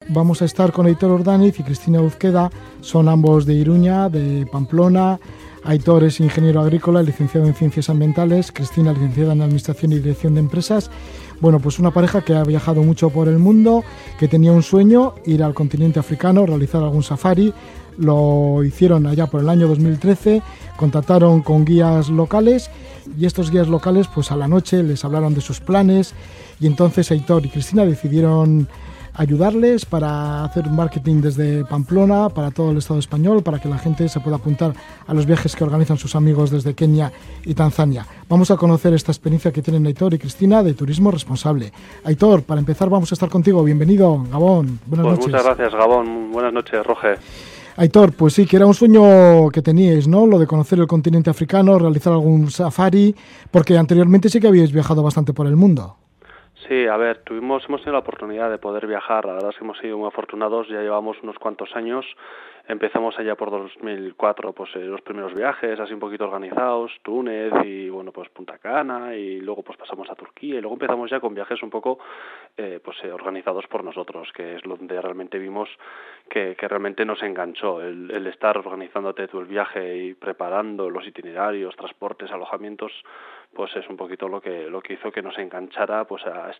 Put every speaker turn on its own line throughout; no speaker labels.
vamos a estar con Aitor Ordaniz y Cristina Uzqueda. Son ambos de Iruña, de Pamplona. Aitor es ingeniero agrícola, licenciado en Ciencias Ambientales. Cristina, licenciada en Administración y Dirección de Empresas. Bueno, pues una pareja que ha viajado mucho por el mundo, que tenía un sueño, ir al continente africano, realizar algún safari. Lo hicieron allá por el año 2013, contactaron con guías locales y estos guías locales pues a la noche les hablaron de sus planes y entonces Aitor y Cristina decidieron ayudarles para hacer marketing desde Pamplona para todo el Estado español, para que la gente se pueda apuntar a los viajes que organizan sus amigos desde Kenia y Tanzania. Vamos a conocer esta experiencia que tienen Aitor y Cristina de turismo responsable. Aitor, para empezar vamos a estar contigo. Bienvenido, Gabón. Buenas noches.
Muchas gracias, Gabón. Buenas noches, Roge.
Aitor, pues sí, que era un sueño que teníais, ¿no? Lo de conocer el continente africano, realizar algún safari, porque anteriormente sí que habíais viajado bastante por el mundo.
Sí, a ver, hemos tenido la oportunidad de poder viajar, la verdad es que hemos sido muy afortunados, ya llevamos unos cuantos años, empezamos allá por 2004, pues los primeros viajes, así un poquito organizados, Túnez y bueno, pues Punta Cana y luego pues pasamos a Turquía y luego empezamos ya con viajes un poco organizados por nosotros, que es donde realmente vimos que realmente nos enganchó el estar organizándote tú el viaje y preparando los itinerarios, transportes, alojamientos, pues es un poquito lo que hizo que nos enganchara pues a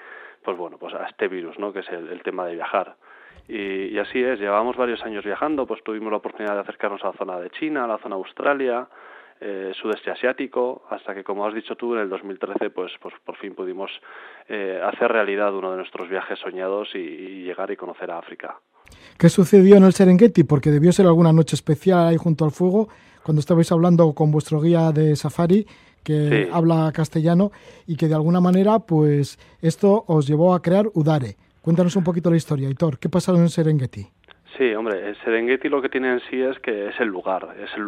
este virus, ¿no? Que es el tema de viajar. Y así es, llevábamos varios años viajando, pues tuvimos la oportunidad de acercarnos a la zona de China, a la zona Australia, sudeste asiático, hasta que, como has dicho tú, en el 2013 pues por fin pudimos hacer realidad uno de nuestros viajes soñados y llegar y conocer a África.
¿Qué sucedió en el Serengeti? Porque debió ser alguna noche especial ahí junto al fuego, cuando estabais hablando con vuestro guía de safari, que sí habla castellano, y que de alguna manera pues esto os llevó a crear Udare. Cuéntanos un poquito la historia, Aitor. ¿Qué pasó en el Serengeti?
Sí, hombre, el Serengeti lo que tiene en sí es que es el lugar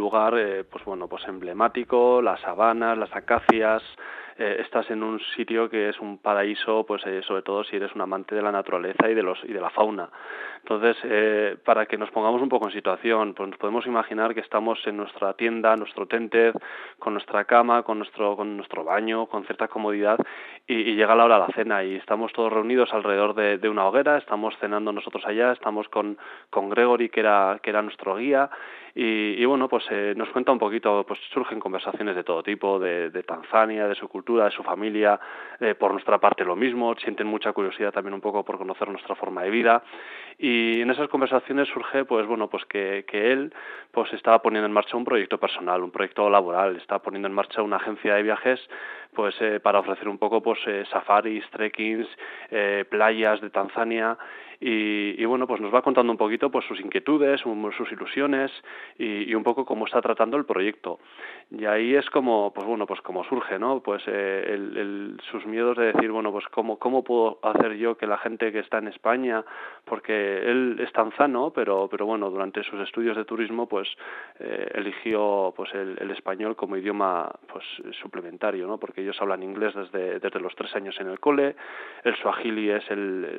pues emblemático, las sabanas, las acacias. Estás en un sitio que es un paraíso, pues sobre todo si eres un amante de la naturaleza y de la fauna. Entonces, para que nos pongamos un poco en situación, pues nos podemos imaginar que estamos en nuestra tienda, nuestro tented, con nuestra cama, con nuestro baño, con cierta comodidad, y llega la hora de la cena y estamos todos reunidos alrededor de una hoguera, estamos cenando nosotros allá, estamos con Gregory, que era nuestro guía, y bueno, pues nos cuenta un poquito, pues surgen conversaciones de todo tipo, de Tanzania, de su cultura, de su familia, por nuestra parte lo mismo, sienten mucha curiosidad también un poco por conocer nuestra forma de vida, y en esas conversaciones surge que él pues estaba poniendo en marcha un proyecto personal, un proyecto laboral, está poniendo en marcha una agencia de viajes para ofrecer un poco safaris, trekkings, playas de Tanzania. Y bueno, pues nos va contando un poquito pues sus inquietudes, sus ilusiones y un poco cómo está tratando el proyecto. Y ahí es como surge, ¿no? Pues sus miedos de decir, bueno, pues cómo puedo hacer yo que la gente que está en España, porque él es tanzano, pero bueno, durante sus estudios de turismo pues eligió pues el español como idioma pues suplementario, ¿no? Porque ellos hablan inglés desde los 3 años en el cole, el suajili es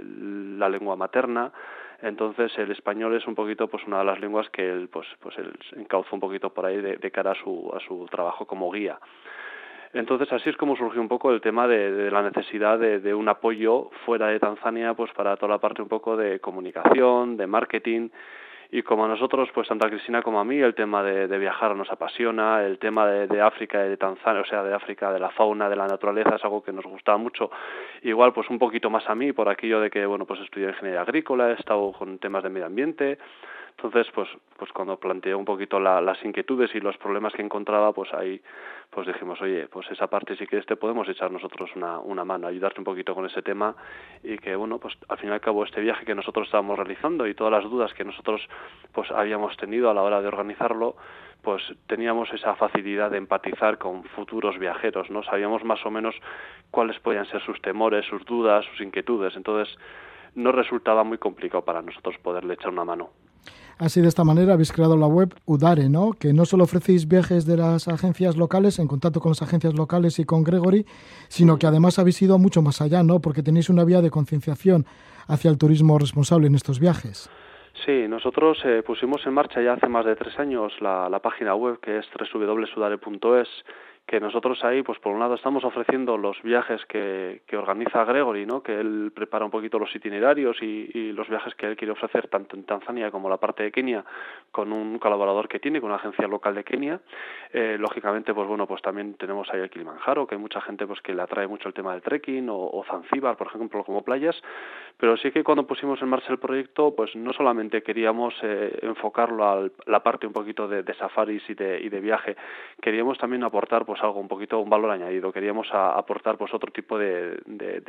la lengua materna, entonces el español es un poquito pues una de las lenguas que él él encauzó un poquito por ahí de cara a su trabajo como guía. Entonces así es como surgió un poco el tema de la necesidad de un apoyo fuera de Tanzania pues para toda la parte un poco de comunicación, de marketing. Y como a nosotros, pues tanto a Cristina como a mí, el tema de viajar nos apasiona, el tema de África y de Tanzania, o sea, de África, de la fauna, de la naturaleza, es algo que nos gustaba mucho. Igual, pues un poquito más a mí, por aquello de que, bueno, pues estudié ingeniería agrícola, he estado con temas de medio ambiente. Entonces, pues cuando planteé un poquito las inquietudes y los problemas que encontraba, pues ahí pues dijimos, oye, pues esa parte si quieres te podemos echar nosotros una mano, ayudarte un poquito con ese tema y que, bueno, pues al fin y al cabo este viaje que nosotros estábamos realizando y todas las dudas que nosotros pues habíamos tenido a la hora de organizarlo, pues teníamos esa facilidad de empatizar con futuros viajeros, ¿no? Sabíamos más o menos cuáles podían ser sus temores, sus dudas, sus inquietudes, entonces no resultaba muy complicado para nosotros poderle echar una mano.
Así, de esta manera habéis creado la web Udare, ¿no? Que no solo ofrecéis viajes de las agencias locales, en contacto con las agencias locales y con Gregory, sino que además habéis ido mucho más allá, ¿no? Porque tenéis una vía de concienciación hacia el turismo responsable en estos viajes.
Sí, nosotros pusimos en marcha ya hace más de 3 años la página web, que es www.udare.es, que nosotros ahí, pues por un lado estamos ofreciendo los viajes que organiza Gregory, ¿no? Que él prepara un poquito los itinerarios y los viajes que él quiere ofrecer tanto en Tanzania como la parte de Kenia, con un colaborador que tiene, con una agencia local de Kenia. Lógicamente, pues bueno, pues también tenemos ahí el Kilimanjaro, que hay mucha gente pues que le atrae mucho el tema del trekking, o Zanzíbar, por ejemplo, como playas, pero sí que cuando pusimos en marcha el proyecto, pues no solamente queríamos enfocarlo a la parte un poquito de safaris y de viaje, queríamos también aportar pues algo un poquito, un valor añadido, queríamos aportar pues otro tipo de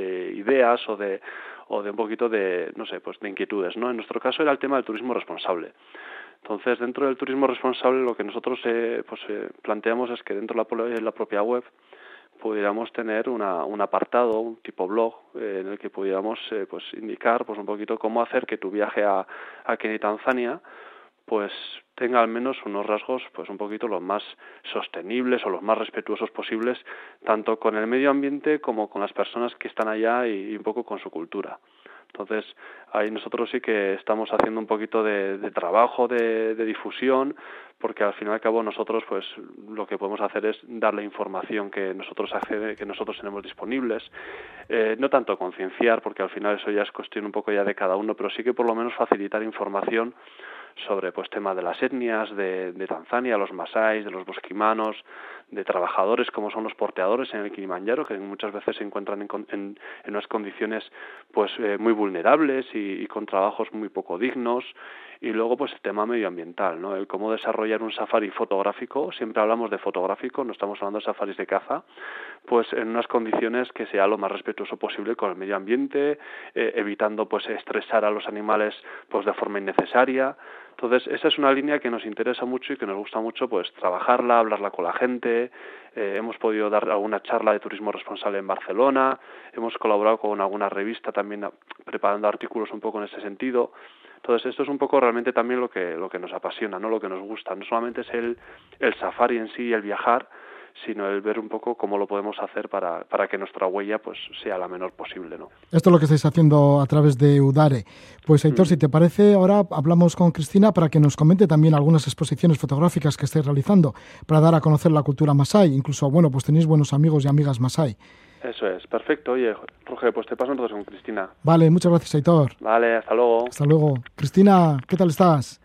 ideas o de un poquito de, no sé, pues de inquietudes, ¿no? En nuestro caso era el tema del turismo responsable. Entonces, dentro del turismo responsable, lo que nosotros planteamos es que dentro de la propia web pudiéramos tener un apartado, un tipo blog, en el que pudiéramos pues indicar pues un poquito cómo hacer que tu viaje a Kenia y Tanzania pues tenga al menos unos rasgos pues un poquito los más sostenibles o los más respetuosos posibles, tanto con el medio ambiente como con las personas que están allá y un poco con su cultura. Entonces, ahí nosotros sí que estamos haciendo un poquito de trabajo de difusión, porque al fin y al cabo nosotros pues lo que podemos hacer es dar la información que nosotros tenemos disponibles, no tanto concienciar, porque al final eso ya es cuestión un poco ya de cada uno, pero sí que por lo menos facilitar información sobre pues temas de las etnias de Tanzania, los masáis, de los bosquimanos, de trabajadores como son los porteadores en el Kilimanjaro, que muchas veces se encuentran en unas condiciones pues muy vulnerables y con trabajos muy poco dignos. Y luego pues el tema medioambiental, ¿no? El cómo desarrollar un safari fotográfico, siempre hablamos de fotográfico, no estamos hablando de safaris de caza, pues en unas condiciones que sea lo más respetuoso posible con el medio ambiente, evitando pues estresar a los animales pues de forma innecesaria. Entonces, esa es una línea que nos interesa mucho y que nos gusta mucho pues trabajarla, hablarla con la gente. Hemos podido dar alguna charla de turismo responsable en Barcelona, hemos colaborado con alguna revista también preparando artículos un poco en ese sentido. Entonces, esto es un poco realmente también lo que nos apasiona, ¿no? Lo que nos gusta. No solamente es el safari en sí, el viajar, sino el ver un poco cómo lo podemos hacer para que nuestra huella pues sea la menor posible, ¿no?
Esto es lo que estáis haciendo a través de Udare. Pues, Aitor, si te parece, ahora hablamos con Cristina para que nos comente también algunas exposiciones fotográficas que estáis realizando para dar a conocer la cultura masái. Incluso, bueno, pues tenéis buenos amigos y amigas masái.
Eso es, perfecto. Oye, Roger, pues te paso entonces con Cristina.
Vale, muchas gracias, Aitor.
Vale, hasta luego.
Hasta luego. Cristina, ¿qué tal estás?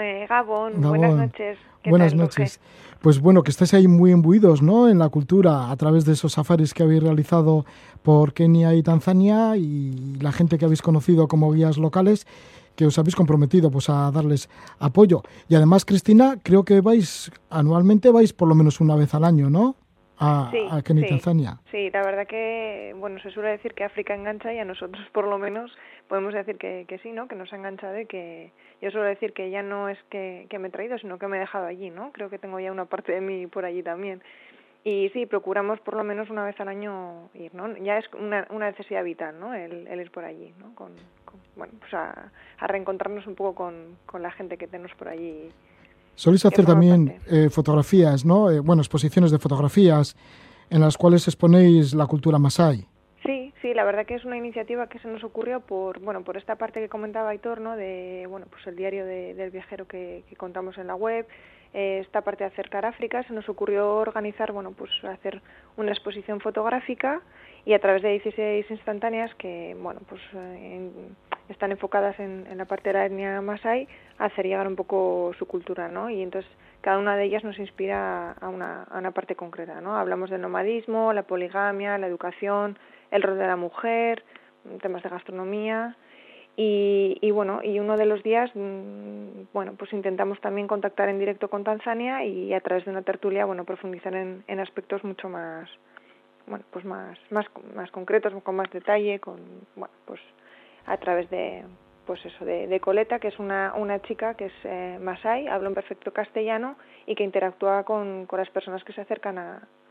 Gabón, buenas noches.
Buenas noches. Pues bueno, que estáis ahí muy imbuidos, ¿no?, en la cultura a través de esos safaris que habéis realizado por Kenia y Tanzania y la gente que habéis conocido como guías locales, que os habéis comprometido pues a darles apoyo. Y además, Cristina, creo que anualmente vais por lo menos una vez al año, ¿no?, a Kenia y Tanzania.
Sí, la verdad que, bueno, se suele decir que África engancha y a nosotros por lo menos podemos decir que sí, ¿no?, que nos ha enganchado y que yo suelo decir que ya no es que me he traído, sino que me he dejado allí, ¿no? Creo que tengo ya una parte de mí por allí también. Y sí, procuramos por lo menos una vez al año ir, ¿no? Ya es una necesidad vital, ¿no?, el ir por allí, ¿no? Bueno, pues a reencontrarnos un poco con la gente que tenemos por allí.
Soléis hacer también fotografías, ¿no? Bueno, exposiciones de fotografías en las cuales exponéis la cultura masái.
Sí, la verdad que es una iniciativa que se nos ocurrió por esta parte que comentaba Aitor, ¿no?, de, bueno, pues el diario del viajero que contamos en la web, esta parte de acercar África. Se nos ocurrió organizar, bueno, pues hacer una exposición fotográfica y a través de 16 instantáneas que, bueno, pues están enfocadas en la parte de la etnia masái, hacer llegar un poco su cultura, ¿no? Y entonces cada una de ellas nos inspira a una parte concreta, ¿no? Hablamos del nomadismo, la poligamia, la educación, el rol de la mujer, temas de gastronomía y bueno, y uno de los días, bueno, pues intentamos también contactar en directo con Tanzania y a través de una tertulia, bueno, profundizar en aspectos mucho más, bueno, pues más concretos, con más detalle, bueno, pues a través de, pues eso, de Coleta, que es una chica que es masái, habla un perfecto castellano y que interactúa con las personas que se acercan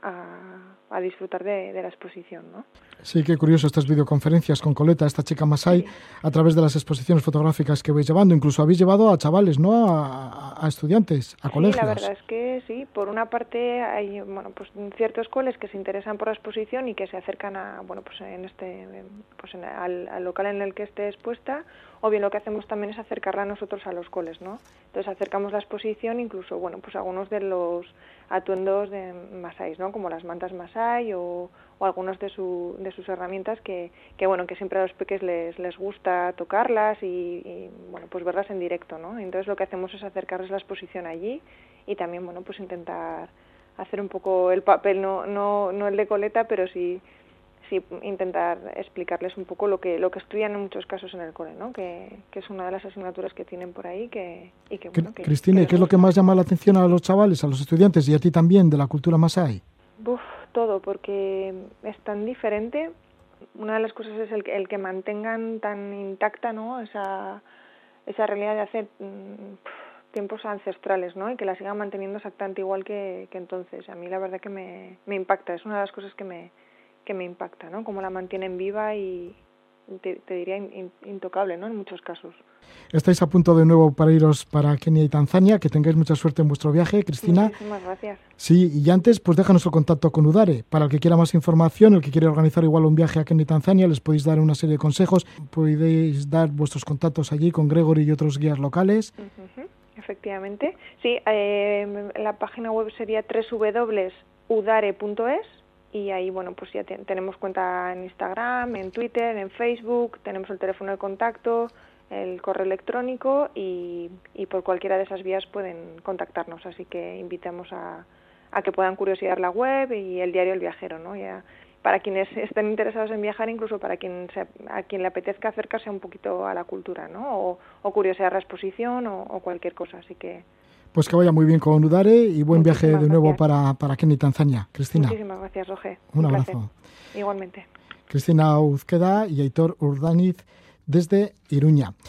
a disfrutar de la exposición, ¿no?
Sí, qué curioso estas videoconferencias con Coleta, esta chica masái, sí, a través de las exposiciones fotográficas que vais llevando. Incluso habéis llevado a chavales, ¿no?, a estudiantes, a colegios.
Sí, la verdad es que sí. Por una parte hay, bueno, pues ciertos coles que se interesan por la exposición y que se acercan a, bueno, pues al local en el que esté expuesta. o bien lo que hacemos también es acercarla nosotros a los coles, ¿no? Entonces acercamos la exposición, incluso, bueno, pues algunos de los atuendos de masáis, ¿no? Como las mantas masái o algunos de sus herramientas que bueno, que siempre a los peques les gusta tocarlas y bueno, pues verlas en directo, ¿no? Entonces lo que hacemos es acercarles la exposición allí y también, bueno, pues intentar hacer un poco el papel, no el de coleta, pero sí intentar explicarles un poco lo que estudian en muchos casos en el cole, ¿no? Que es una de las asignaturas que tienen por ahí bueno,
Cristina, ¿qué es lo que más llama la atención a los chavales, a los estudiantes y a ti también de la cultura masái?
Todo, porque es tan diferente. Una de las cosas es el que mantengan tan intacta, ¿no? Esa realidad de hace tiempos ancestrales, ¿no? Y que la sigan manteniendo exactamente igual que entonces. A mí la verdad que me impacta, es una de las cosas que me impacta, ¿no? Cómo la mantienen viva y te diría intocable, ¿no? En muchos casos.
Estáis a punto de nuevo para iros para Kenia y Tanzania, que tengáis mucha suerte en vuestro viaje, Cristina.
Muchísimas gracias.
Sí, y antes, pues déjanos el contacto con Udare. Para el que quiera más información, el que quiere organizar igual un viaje a Kenia y Tanzania, les podéis dar una serie de consejos, podéis dar vuestros contactos allí con Gregory y otros guías locales.
Efectivamente. Sí, la página web sería www.udare.es. Y ahí, bueno, pues ya tenemos cuenta en Instagram, en Twitter, en Facebook, tenemos el teléfono de contacto, el correo electrónico y por cualquiera de esas vías pueden contactarnos. Así que invitamos a que puedan curiosear la web y el diario El Viajero, ¿no? Ya para quienes estén interesados en viajar, incluso para a quien le apetezca acercarse un poquito a la cultura, ¿no? O curiosear la exposición o cualquier cosa. Así que
pues que vaya muy bien con Udare y buen viaje de nuevo para Kenia y Tanzania. Cristina.
Muchísimas gracias, Roge.
Un abrazo.
Igualmente.
Cristina Uzqueda y Aitor Urdaniz desde Iruña.